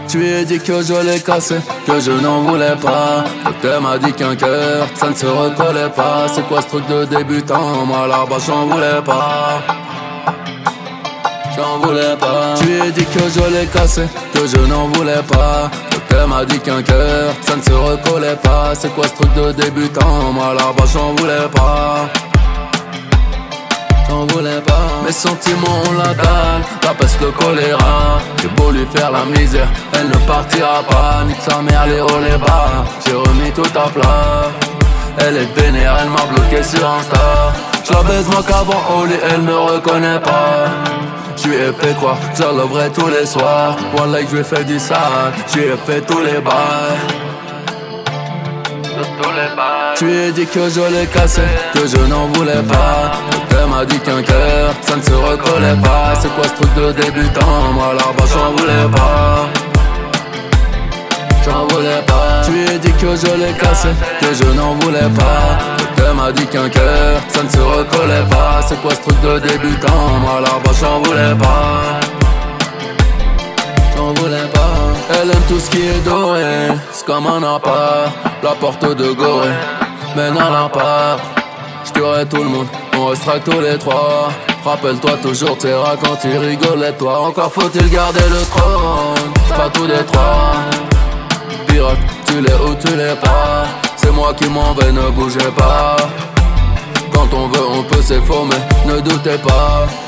Tu lui ai dit que je l'ai cassé, que je n'en voulais pas. Docteur m'a dit qu'un cœur, ça ne se recollait pas. C'est quoi ce truc de débutant? Moi là-bas j'en voulais pas. J'en voulais pas. Tu lui ai dit que je l'ai cassé, que je n'en voulais pas. Docteur m'a dit qu'un cœur, ça ne se recollait pas. C'est quoi ce truc de débutant? Moi là-bas j'en voulais pas. J'en voulais pas. Mes sentiments ont la dalle, la peste, le choléra. J'ai beau lui faire la misère, elle ne partira pas. Nique sa mère, les hauts, les bas. J'ai remis tout à plat. Elle est vénère, elle m'a bloqué sur Insta. J'la baise moi qu'avant au lit, elle me reconnaît pas. J'lui ai fait quoi? J'la loverai tous les soirs. Wallah que j'lui ai fait du sale, j'lui ai fait tous les bails. Tu lui ai dit que je l'ai cassé, que je n'en voulais pas. Elle m'a dit qu'un cœur, ça ne se recollait pas. C'est quoi ce truc de débutant? Moi là-bas j'en voulais pas. J'en voulais pas. Tu lui ai dit que je l'ai cassé, que je n'en voulais pas. Elle m'a dit qu'un cœur, ça ne se recollait pas. C'est quoi ce truc de débutant? Moi là-bas j'en voulais pas. J'en voulais pas. Elle aime tout ce qui est doré, c'est comme un appart. La porte de Gorée mène à l'appart. J'tuerai tout le monde, on restera tous les trois. Rappelle-toi toujours tes rats quand ils rigolaient de toi. Encore faut-il garder le trône, c'est pas tout des trois. Pirate, tu l'es ou tu l'es pas. C'est moi qui m'en vais, ne bougez pas. Quand on veut on peut s'effondrer, ne doutez pas.